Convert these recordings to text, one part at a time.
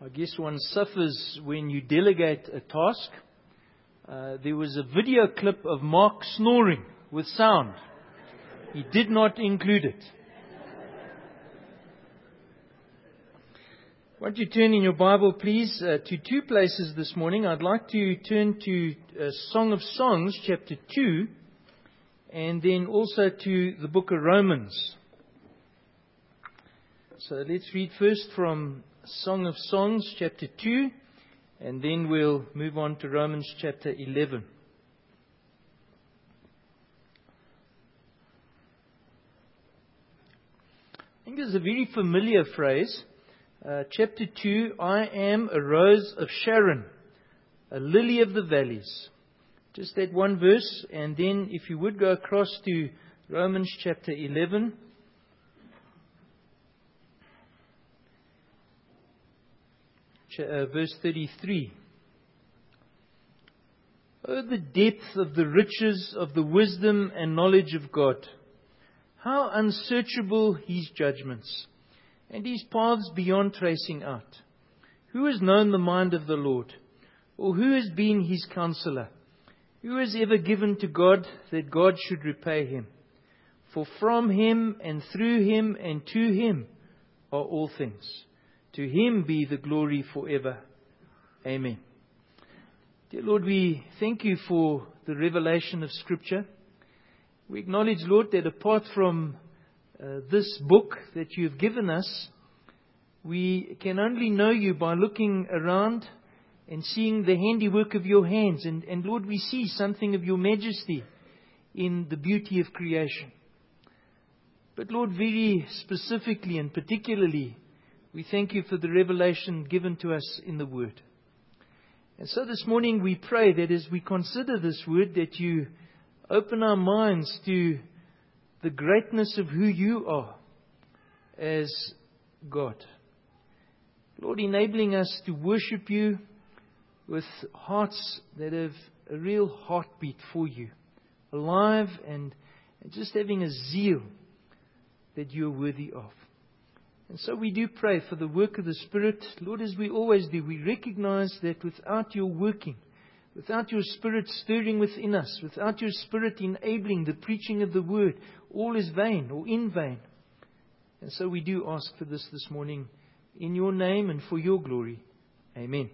I guess one suffers when you delegate a task. There was a video clip of Mark snoring with sound. He did not include it. Won't you turn in your Bible, please, to two places this morning. I'd like to turn to Song of Songs, chapter 2, and then also to the book of Romans. So let's read first from Song of Songs, chapter 2, and then we'll move on to Romans chapter 11. I think there's a very familiar phrase. Chapter 2, I am a rose of Sharon, a lily of the valleys. Just that one verse, and then if you would go across to Romans chapter 11. Verse 33. Oh, the depth of the riches of the wisdom and knowledge of God. How unsearchable His judgments, and His paths beyond tracing out. Who has known the mind of the Lord? Or who has been His counselor? Who has ever given to God that God should repay him? For from Him and through Him and to Him are all things. To Him be the glory forever. Amen. Dear Lord, we thank You for the revelation of Scripture. We acknowledge, Lord, that apart from this book that You have given us, we can only know You by looking around and seeing the handiwork of Your hands. And Lord, we see something of Your majesty in the beauty of creation. But Lord, very specifically and particularly, we thank You for the revelation given to us in the Word. And so this morning we pray that as we consider this Word, that You open our minds to the greatness of who You are as God. Lord, enabling us to worship You with hearts that have a real heartbeat for You, alive and just having a zeal that You are worthy of. And so we do pray for the work of the Spirit. Lord, as we always do, we recognize that without Your working, without Your Spirit stirring within us, without Your Spirit enabling the preaching of the Word, all is vain or in vain. And so we do ask for this morning in Your name and for Your glory. Amen.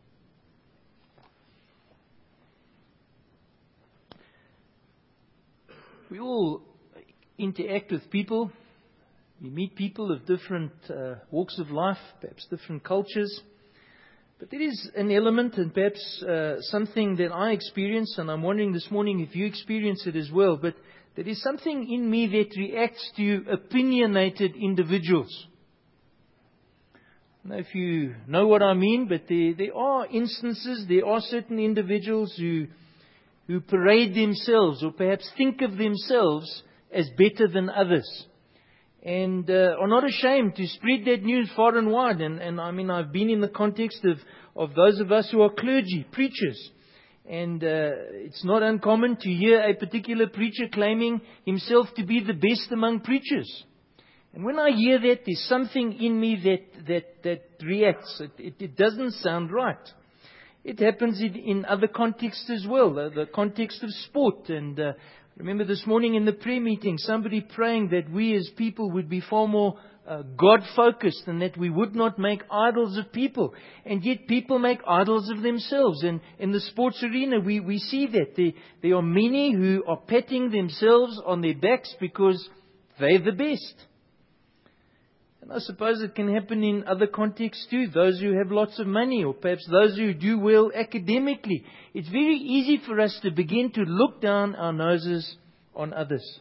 We all interact with people. We meet people of different walks of life, perhaps different cultures. But there is an element and perhaps something that I experience, and I'm wondering this morning if you experience it as well, but there is something in me that reacts to opinionated individuals. I don't know if you know what I mean, but there are instances, there are certain individuals who parade themselves or perhaps think of themselves as better than others. And are not ashamed to spread that news far and wide. And I mean, I've been in the context of those of us who are clergy, preachers. And it's not uncommon to hear a particular preacher claiming himself to be the best among preachers. And when I hear that, there's something in me that reacts. It doesn't sound right. It happens in other contexts as well, the context of sport. And remember this morning in the prayer meeting, somebody praying that we as people would be far more God-focused and that we would not make idols of people. And yet people make idols of themselves. And in the sports arena, we see that. There are many who are patting themselves on their backs because they're the best. And I suppose it can happen in other contexts too. Those who have lots of money, or perhaps those who do well academically. It's very easy for us to begin to look down our noses on others.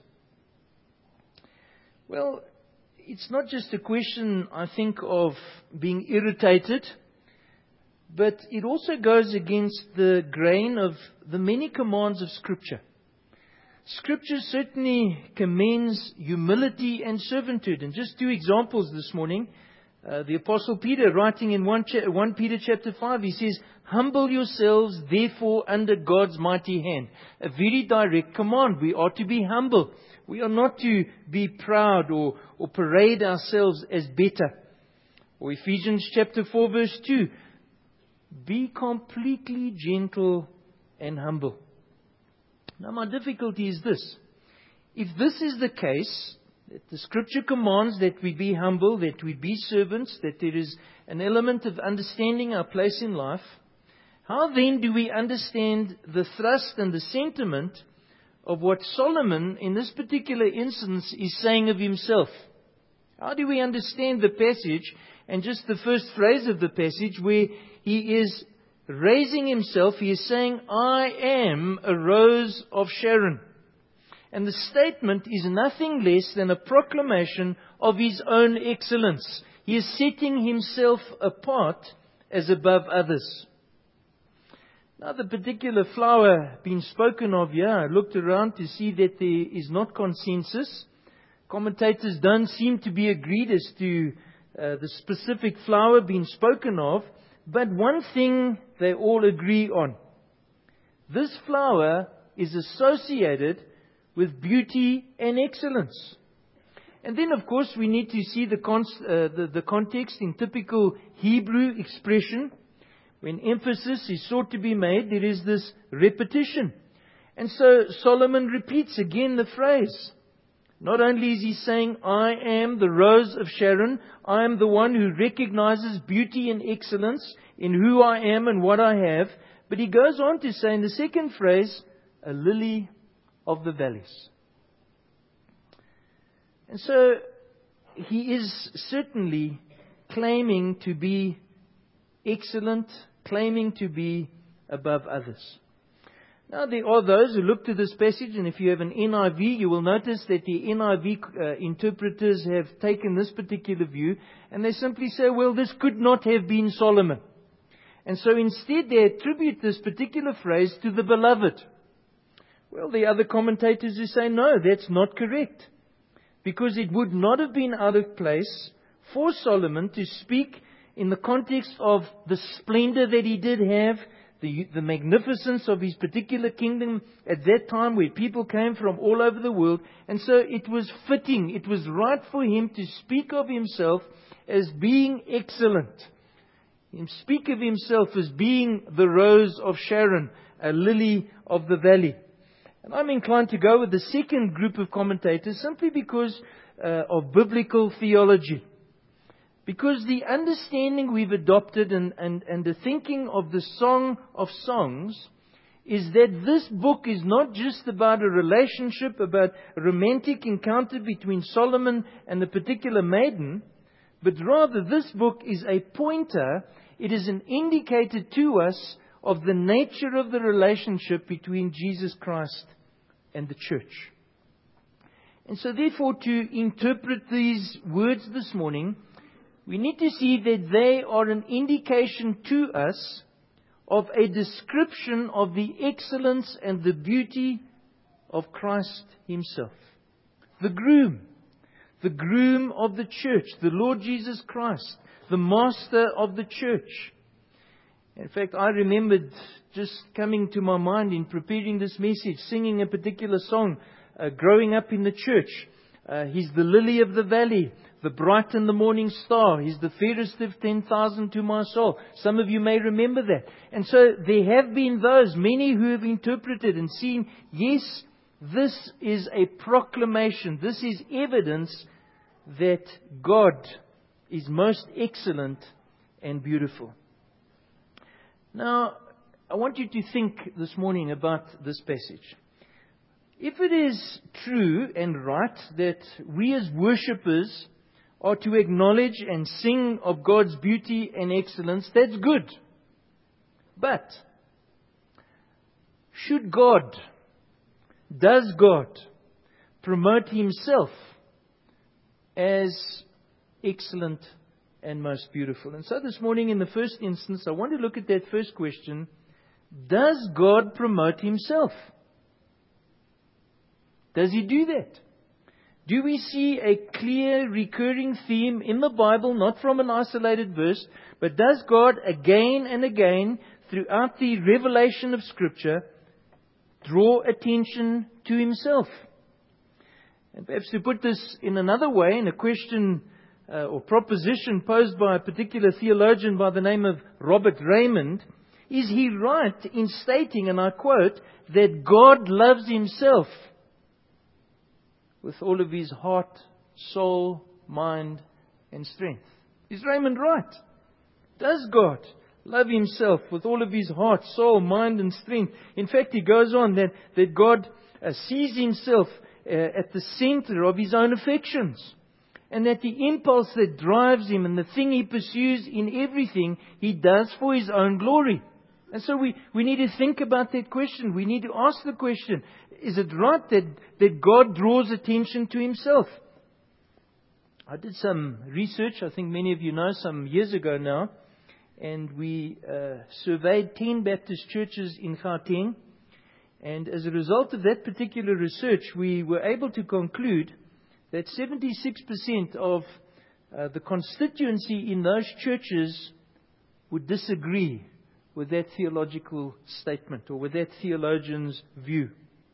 Well, it's not just a question, I think, of being irritated, but it also goes against the grain of the many commands of Scripture. Scripture certainly commends humility and servanthood. And just two examples this morning. The Apostle Peter, writing in 1 Peter chapter 5, he says, "Humble yourselves, therefore, under God's mighty hand." A very direct command. We are to be humble. We are not to be proud or parade ourselves as better. Or Ephesians chapter 4 verse 2. Be completely gentle and humble. Now my difficulty is this. If this is the case, that the Scripture commands that we be humble, that we be servants, that there is an element of understanding our place in life, how then do we understand the thrust and the sentiment of what Solomon, in this particular instance, is saying of himself? How do we understand the passage and just the first phrase of the passage where he is raising himself? He is saying, I am a rose of Sharon. And the statement is nothing less than a proclamation of his own excellence. He is setting himself apart as above others. Now the particular flower being spoken of here, I looked around to see that there is not consensus. Commentators don't seem to be agreed as to the specific flower being spoken of. But one thing they all agree on. This flower is associated with beauty and excellence. And then, of course, we need to see the context in typical Hebrew expression. When emphasis is sought to be made, there is this repetition. And so Solomon repeats again the phrase. Not only is he saying, I am the rose of Sharon, I am the one who recognizes beauty and excellence in who I am and what I have, but he goes on to say in the second phrase, a lily of the valleys. And so he is certainly claiming to be excellent, claiming to be above others. Now there are those who look to this passage, and if you have an NIV, you will notice that the NIV interpreters have taken this particular view, and they simply say, well, this could not have been Solomon. And so instead they attribute this particular phrase to the beloved. Well, the other commentators who say, no, that's not correct. Because it would not have been out of place for Solomon to speak in the context of the splendor that he did have, the magnificence of his particular kingdom at that time where people came from all over the world. And so it was fitting, it was right for him to speak of himself as being excellent. And speak of himself as being the rose of Sharon, a lily of the valley. And I'm inclined to go with the second group of commentators simply because of biblical theology. Because the understanding we've adopted and the thinking of the Song of Songs is that this book is not just about a relationship, about a romantic encounter between Solomon and a particular maiden, but rather this book is a pointer, it is an indicator to us of the nature of the relationship between Jesus Christ and the church. And so therefore, to interpret these words this morning, we need to see that they are an indication to us of a description of the excellence and the beauty of Christ Himself. The groom of the church, the Lord Jesus Christ, the master of the church. In fact, I remembered just coming to my mind in preparing this message, singing a particular song, growing up in the church. He's the lily of the valley, the bright and the morning star. He's the fairest of 10,000 to my soul. Some of you may remember that. And so there have been those, many who have interpreted and seen, yes, this is a proclamation. This is evidence that God is most excellent and beautiful. Now, I want you to think this morning about this passage. If it is true and right that we as worshippers are to acknowledge and sing of God's beauty and excellence, that's good. But, does God promote Himself as excellent and most beautiful? And so this morning, in the first instance, I want to look at that first question. Does God promote Himself? Does He do that? Do we see a clear recurring theme in the Bible, not from an isolated verse, but does God again and again, throughout the revelation of Scripture, draw attention to Himself? And perhaps to put this in another way, in a question or proposition posed by a particular theologian by the name of Robert Raymond, is he right in stating, and I quote, that God loves Himself with all of His heart, soul, mind, and strength? Is Raymond right? Does God love Himself with all of His heart, soul, mind, and strength? In fact, he goes on that God sees Himself at the center of His own affections, and that the impulse that drives Him and the thing He pursues in everything, He does for His own glory. And so we need to think about that question. We need to ask the question, is it right that God draws attention to Himself? I did some research, I think many of you know, some years ago now, and we surveyed 10 Baptist churches in Gauteng. And as a result of that particular research, we were able to conclude that 76% of the constituency in those churches would disagree with that theological statement, or with that theologian's view.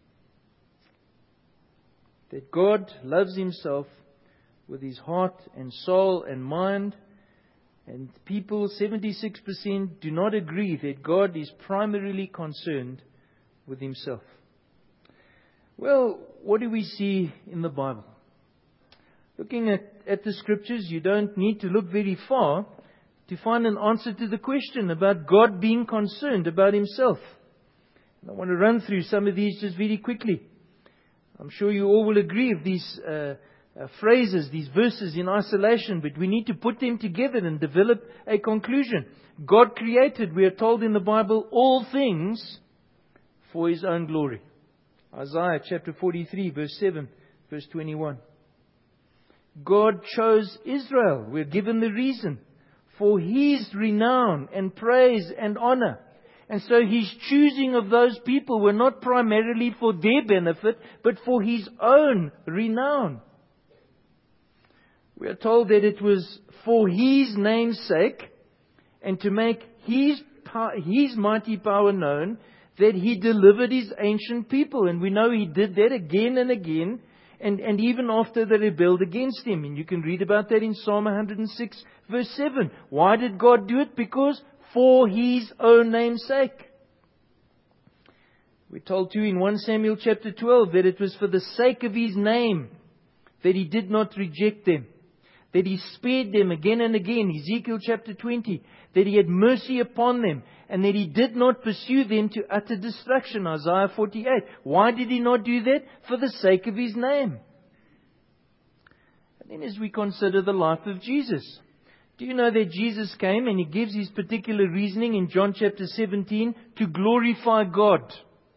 That God loves Himself with His heart and soul and mind, and people, 76%, do not agree that God is primarily concerned with Himself. Well, what do we see in the Bible? Looking at the Scriptures, you don't need to look very far to find an answer to the question about God being concerned about Himself. And I want to run through some of these just very quickly. I'm sure you all will agree with these phrases, these verses in isolation, but we need to put them together and develop a conclusion. God created, we are told in the Bible, all things for His own glory. Isaiah chapter 43, verse 7, verse 21. God chose Israel. We're given the reason. For His renown and praise and honor. And so His choosing of those people were not primarily for their benefit, but for His own renown. We are told that it was for His name's sake, and to make His mighty power known, that He delivered His ancient people. And we know He did that again and again, and even after they rebelled against Him. And you can read about that in Psalm 106, verse 7. Why did God do it? Because for His own name's sake. We're told too in 1 Samuel chapter 12 that it was for the sake of His name that He did not reject them, that He spared them again and again. Ezekiel chapter 20, that He had mercy upon them, and that He did not pursue them to utter destruction. Isaiah 48. Why did He not do that? For the sake of His name. And then as we consider the life of Jesus, do you know that Jesus came, and He gives His particular reasoning in John chapter 17 to glorify God?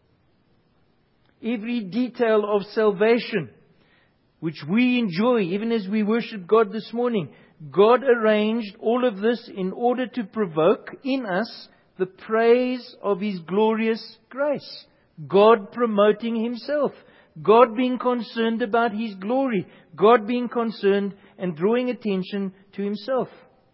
Every detail of salvation which we enjoy, even as we worship God this morning, God arranged all of this in order to provoke in us the praise of His glorious grace. God promoting Himself. God being concerned about His glory. God being concerned and drawing attention to Himself.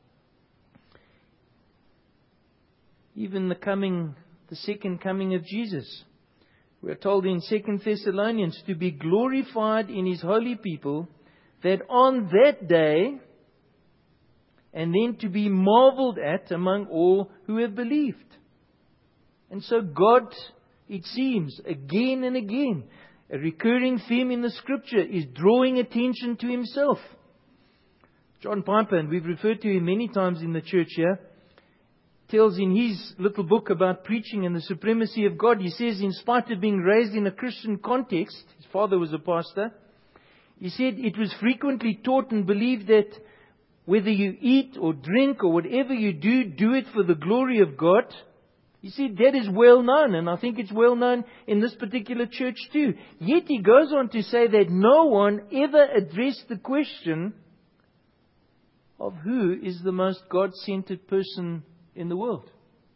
Even the second coming of Jesus. We are told in 2 Thessalonians to be glorified in His holy people, that on that day, and then to be marveled at among all who have believed. And so God, it seems, again and again, a recurring theme in the Scripture is drawing attention to Himself. John Piper, and we've referred to him many times in the church here, tells in his little book about preaching and the supremacy of God, he says, in spite of being raised in a Christian context, his father was a pastor, he said it was frequently taught and believed that whether you eat or drink or whatever you do, do it for the glory of God. He said that is well known, and I think it's well known in this particular church too. Yet he goes on to say that no one ever addressed the question of who is the most God-centered person in the world.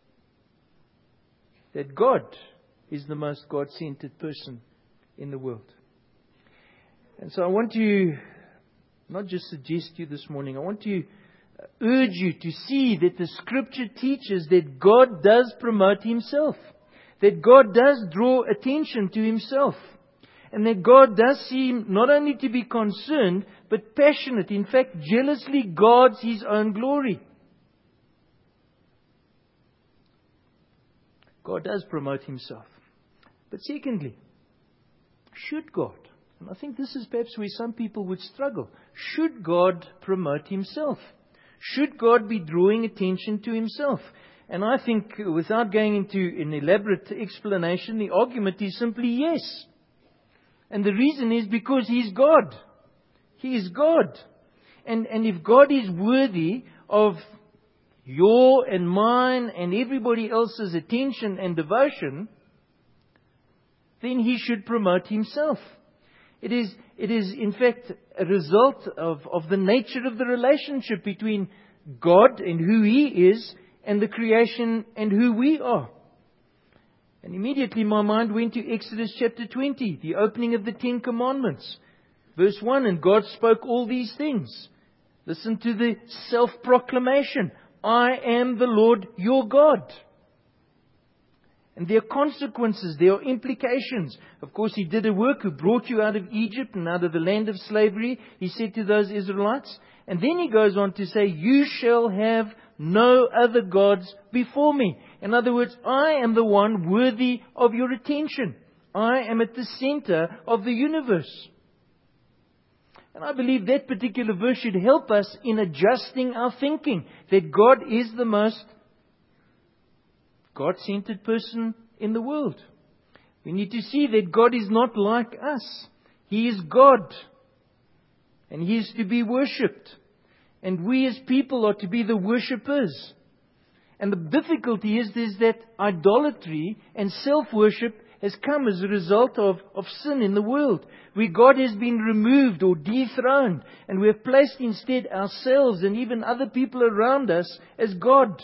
That God is the most God-centered person in the world. And so I want to not just suggest to you this morning, I want to urge you to see that the Scripture teaches that God does promote Himself. That God does draw attention to Himself. And that God does seem not only to be concerned, but passionate, in fact, jealously guards His own glory. God does promote Himself. But secondly, should God, and I think this is perhaps where some people would struggle, should God promote Himself? Should God be drawing attention to Himself? And I think, without going into an elaborate explanation, the argument is simply yes. And the reason is because He's God. He is God. And if God is worthy of your and mine and everybody else's attention and devotion, then He should promote Himself. It is in fact a result of the nature of the relationship between God and who He is and the creation and who we are. And immediately my mind went to Exodus chapter 20, the opening of the Ten Commandments. Verse 1, and God spoke all these things. Listen to the self-proclamation. I am the Lord your God. And there are consequences, there are implications. Of course, He did a work who brought you out of Egypt and out of the land of slavery. He said to those Israelites. And then He goes on to say, you shall have no other gods before me. In other words, I am the one worthy of your attention. I am at the center of the universe. And I believe that particular verse should help us in adjusting our thinking. That God is the most God-centered person in the world. We need to see that God is not like us. He is God. And He is to be worshipped. And we as people are to be the worshippers. And the difficulty is that idolatry and self-worship has come as a result of sin in the world, where God has been removed or dethroned, and we have placed instead ourselves and even other people around us as God.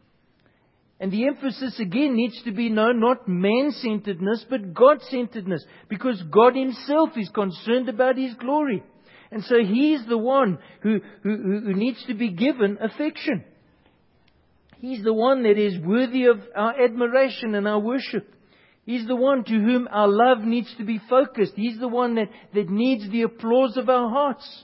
And the emphasis again needs to be not man-centeredness, but God-centeredness, because God Himself is concerned about His glory. And so He's the one who needs to be given affection. He's the one that is worthy of our admiration and our worship. He's the one to whom our love needs to be focused. He's the one that needs the applause of our hearts.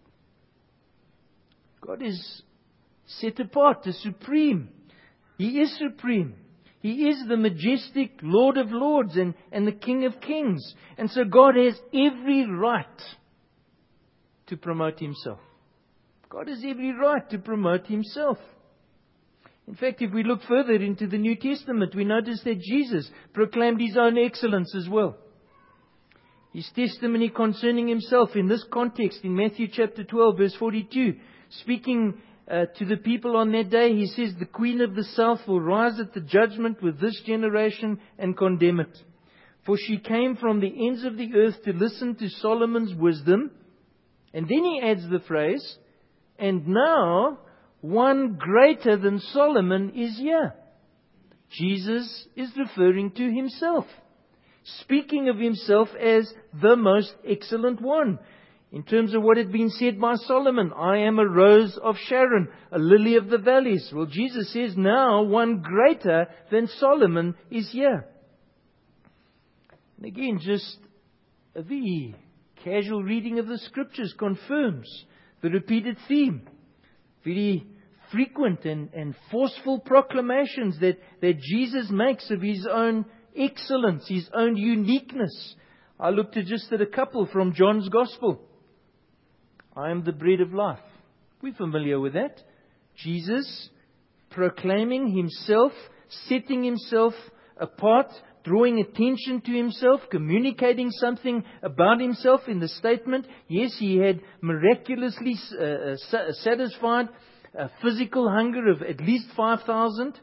God is set apart, the supreme. He is supreme. He is the majestic Lord of Lords and the King of Kings. And so God has every right to promote Himself. God has every right to promote Himself. In fact, if we look further into the New Testament, we notice that Jesus proclaimed His own excellence as well. His testimony concerning Himself in this context, in Matthew chapter 12, verse 42, speaking to the people on that day, He says, the Queen of the South will rise at the judgment with this generation and condemn it. For she came from the ends of the earth to listen to Solomon's wisdom. And then He adds the phrase, and now one greater than Solomon is here. Jesus is referring to Himself, speaking of Himself as the most excellent one. In terms of what had been said by Solomon, I am a rose of Sharon, a lily of the valleys. Well, Jesus says now one greater than Solomon is here. And again, just the casual reading of the Scriptures confirms the repeated theme. Very frequent and forceful proclamations that Jesus makes of His own excellence, His own uniqueness. I looked at a couple from John's Gospel. I am the bread of life. We're familiar with that. Jesus proclaiming Himself, setting Himself apart, drawing attention to Himself, communicating something about Himself in the statement. Yes, He had miraculously satisfied a physical hunger of at least 5,000.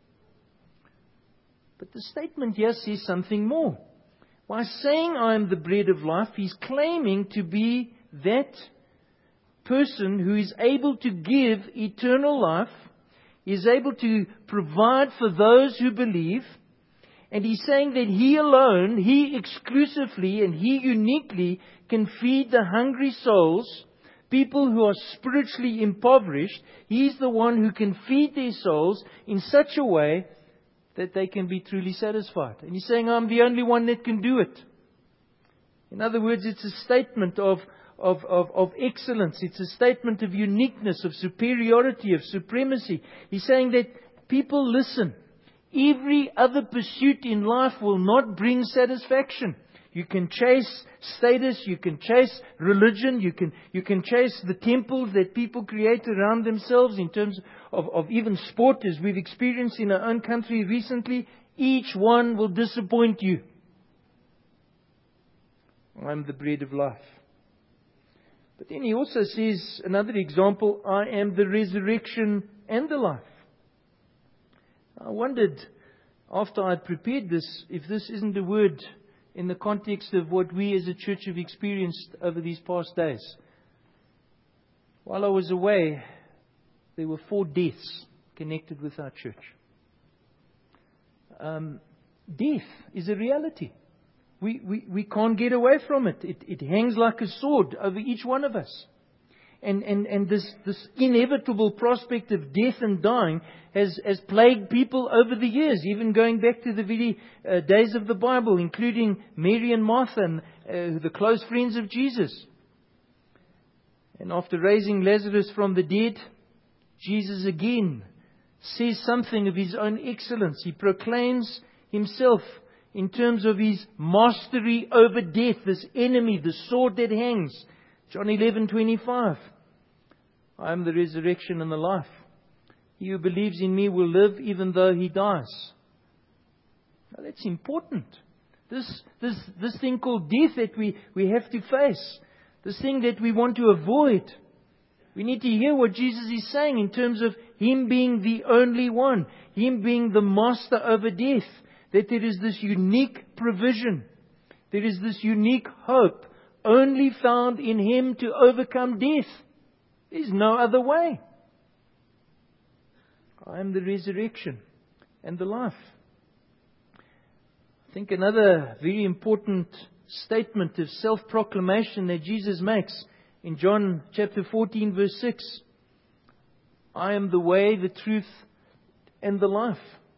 But the statement here says something more. By saying I am the bread of life, He's claiming to be that person who is able to give eternal life, is able to provide for those who believe. And He's saying that He alone, He exclusively and He uniquely can feed the hungry souls, people who are spiritually impoverished. He's the one who can feed their souls in such a way that they can be truly satisfied. And He's saying, I'm the only one that can do it. In other words, it's a statement of excellence. It's a statement of uniqueness, of superiority, of supremacy. He's saying that people listen. Every other pursuit in life will not bring satisfaction. You can chase status, you can chase religion, you can chase the temples that people create around themselves in terms of even sport, as we've experienced in our own country recently. Each one will disappoint you. I'm the bread of life. But then he also says, another example, I am the resurrection and the life. I wondered, after I'd prepared this, if this isn't a word in the context of what we as a church have experienced over these past days. While I was away, there were 4 deaths connected with our church. Death is a reality. We can't get away from it. It hangs like a sword over each one of us. And this inevitable prospect of death and dying has plagued people over the years, even going back to the very days of the Bible, including Mary and Martha, and the close friends of Jesus. And after raising Lazarus from the dead, Jesus again says something of His own excellence. He proclaims Himself in terms of His mastery over death, this enemy, the sword that hangs. John 11:25. I am the resurrection and the life. He who believes in me will live even though he dies. Now that's important. This thing called death that we have to face. This thing that we want to avoid. We need to hear what Jesus is saying in terms of Him being the only one. Him being the master over death. That there is this unique provision. There is this unique hope only found in Him to overcome death. There's no other way. I am the resurrection and the life. I think another very important statement of self-proclamation that Jesus makes in John chapter 14 verse 6. I am the way, the truth, and the life.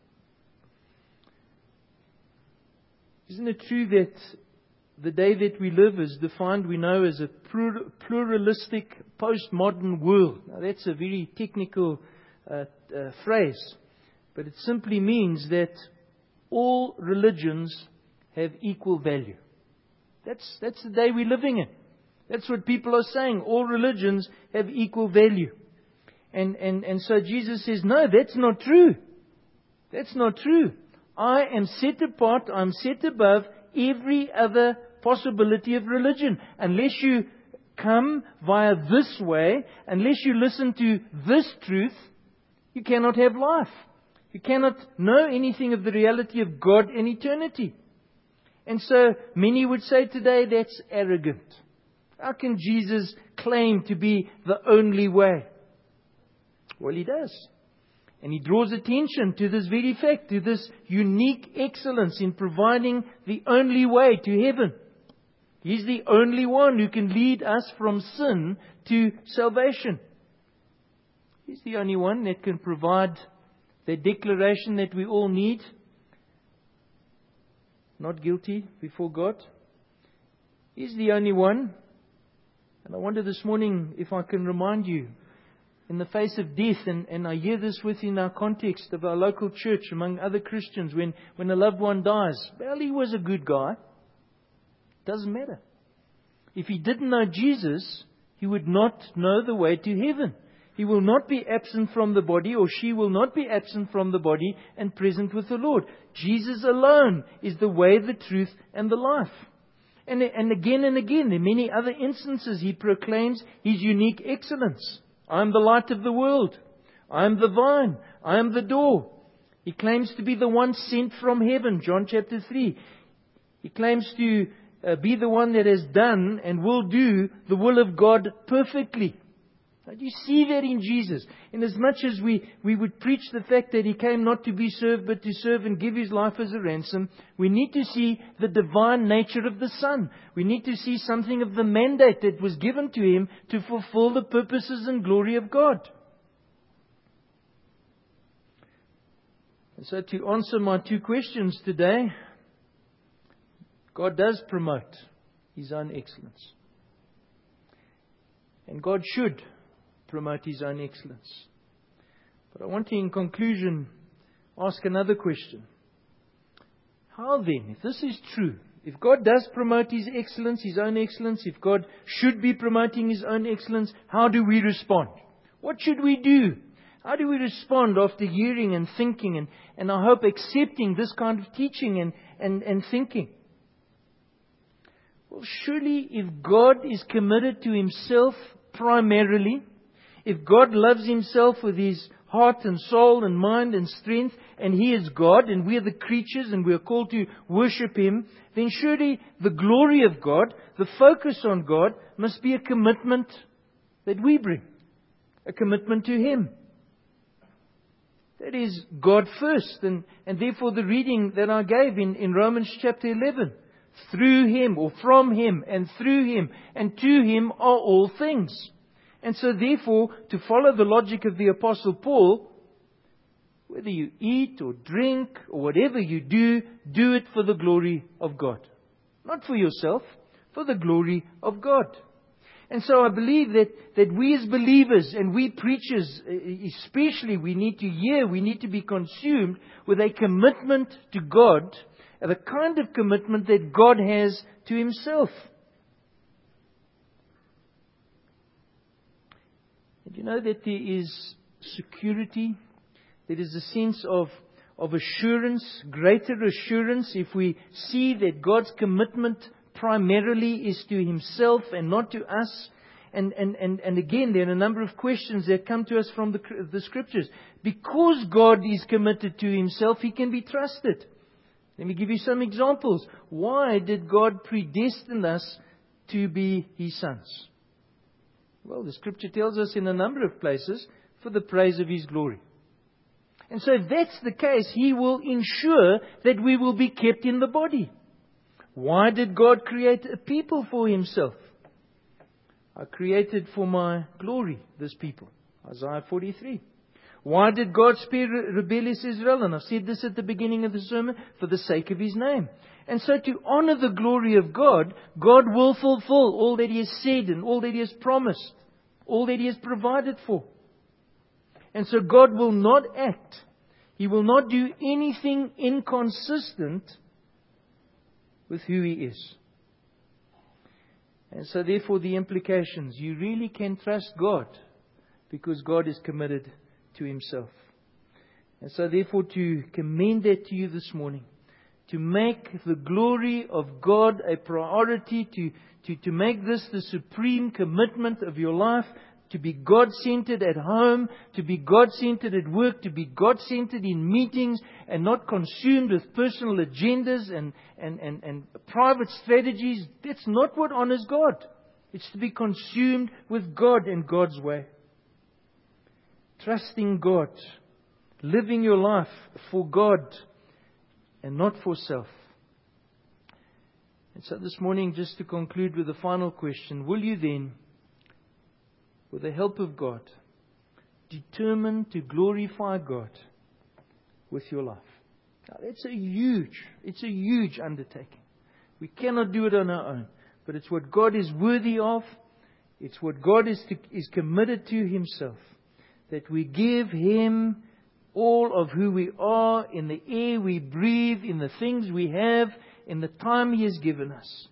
Isn't it true that the day that we live is defined, we know, as a pluralistic, postmodern world? Now that's a very technical phrase, but it simply means that all religions have equal value. That's the day we're living in. That's what people are saying. All religions have equal value. And so Jesus says, no, that's not true. That's not true. I am set apart, I'm set above every other possibility of religion. Unless you come via this way, unless you listen to this truth, you cannot have life. You cannot know anything of the reality of God and eternity. And so many would say today that's arrogant. How can Jesus claim to be the only way? Well, He does. And He draws attention to this very fact, to this unique excellence in providing the only way to heaven. He's the only one who can lead us from sin to salvation. He's the only one that can provide the declaration that we all need. Not guilty before God. He's the only one. And I wonder this morning if I can remind you, in the face of death, and I hear this within our context of our local church among other Christians, when a loved one dies, well, he was a good guy. Doesn't matter. If he didn't know Jesus, he would not know the way to heaven. He will not be absent from the body, or she will not be absent from the body and present with the Lord. Jesus alone is the way, the truth, and the life. And again and again, in many other instances, He proclaims His unique excellence. I am the light of the world. I am the vine. I am the door. He claims to be the one sent from heaven, John chapter 3. He claims to be the one that has done and will do the will of God perfectly. Now, do you see that in Jesus? In as much as we would preach the fact that He came not to be served but to serve and give His life as a ransom, we need to see the divine nature of the Son. We need to see something of the mandate that was given to Him to fulfill the purposes and glory of God. And so to answer my 2 questions today, God does promote His own excellence. And God should promote His own excellence. But I want to, in conclusion, ask another question. How then, if this is true, if God does promote His excellence, His own excellence, if God should be promoting His own excellence, how do we respond? What should we do? How do we respond after hearing and thinking and I hope accepting this kind of teaching and thinking? Well, surely if God is committed to Himself primarily, if God loves Himself with His heart and soul and mind and strength, and He is God and we are the creatures and we are called to worship Him, then surely the glory of God, the focus on God, must be a commitment that we bring. A commitment to Him. That is God first. And therefore the reading that I gave in Romans chapter 11. Through Him or from Him and through Him and to Him are all things. And so therefore, to follow the logic of the Apostle Paul, whether you eat or drink or whatever you do, do it for the glory of God. Not for yourself, for the glory of God. And so I believe that we as believers and we preachers especially, we need to hear, we need to be consumed with a commitment to God, the kind of commitment that God has to Himself. And you know that there is security, there is a sense of assurance, greater assurance, if we see that God's commitment primarily is to Himself and not to us. And again, there are a number of questions that come to us from the Scriptures. Because God is committed to Himself, He can be trusted. Let me give you some examples. Why did God predestine us to be His sons? Well, the Scripture tells us in a number of places, for the praise of His glory. And so if that's the case, He will ensure that we will be kept in the body. Why did God create a people for Himself? I created for my glory this people. Isaiah 43. Why did God spare rebellious Israel? And I've said this at the beginning of the sermon, for the sake of His name. And so to honor the glory of God, God will fulfill all that He has said and all that He has promised, all that He has provided for. And so God will not act. He will not do anything inconsistent with who He is. And so therefore the implications, you really can trust God because God is committed to Himself. And so therefore to commend that to you this morning, to make the glory of God a priority, to make this the supreme commitment of your life, to be God-centered at home, to be God-centered at work, to be God-centered in meetings and not consumed with personal agendas and private strategies. That's not what honors God. It's to be consumed with God and God's way. Trusting God. Living your life for God and not for self. And so this morning, just to conclude with the final question, will you then, with the help of God, determine to glorify God with your life? Now, it's a huge undertaking. We cannot do it on our own. But it's what God is worthy of. It's what God is committed to Himself. That we give Him all of who we are, in the air we breathe, in the things we have, in the time He has given us.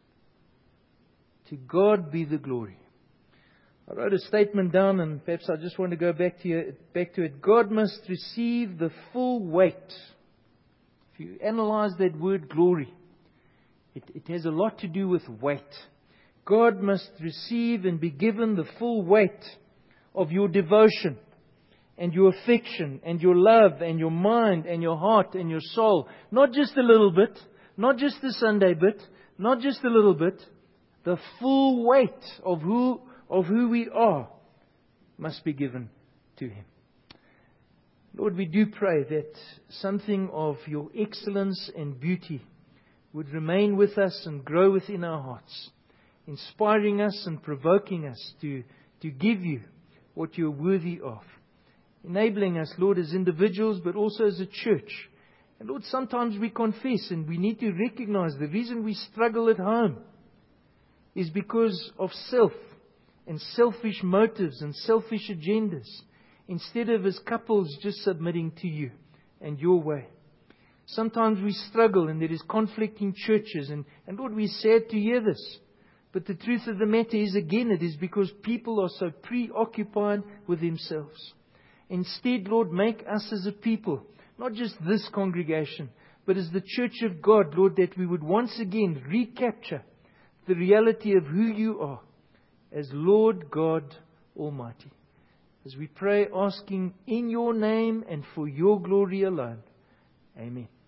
To God be the glory. I wrote a statement down, and perhaps I just want to go back to it. God must receive the full weight. If you analyze that word glory, it has a lot to do with weight. God must receive and be given the full weight of your devotion and your affection and your love and your mind and your heart and your soul. Not just a little bit, not just the Sunday bit, not just a little bit. The full weight of who we are must be given to Him. Lord, we do pray that something of your excellence and beauty would remain with us and grow within our hearts, inspiring us and provoking us to give you what you're worthy of. Enabling us, Lord, as individuals, but also as a church. And Lord, sometimes we confess and we need to recognize the reason we struggle at home is because of self and selfish motives and selfish agendas, instead of as couples just submitting to you and your way. Sometimes we struggle and there is conflict in churches, and Lord, we're sad to hear this. But the truth of the matter is, again, it is because people are so preoccupied with themselves. Instead, Lord, make us as a people, not just this congregation, but as the church of God, Lord, that we would once again recapture the reality of who you are as Lord God Almighty. As we pray, asking in your name and for your glory alone. Amen.